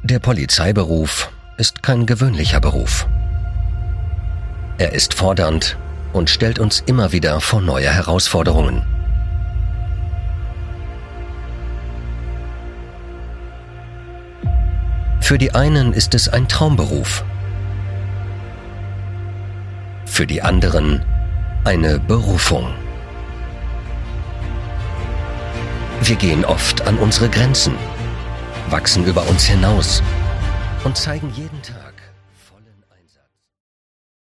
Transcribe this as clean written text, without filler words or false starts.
Der Polizeiberuf ist kein gewöhnlicher Beruf. Er ist fordernd und stellt uns immer wieder vor neue Herausforderungen. Für die einen ist es ein Traumberuf. Für die anderen eine Berufung. Wir gehen oft an unsere Grenzen, wachsen über uns hinaus und zeigen jeden Tag,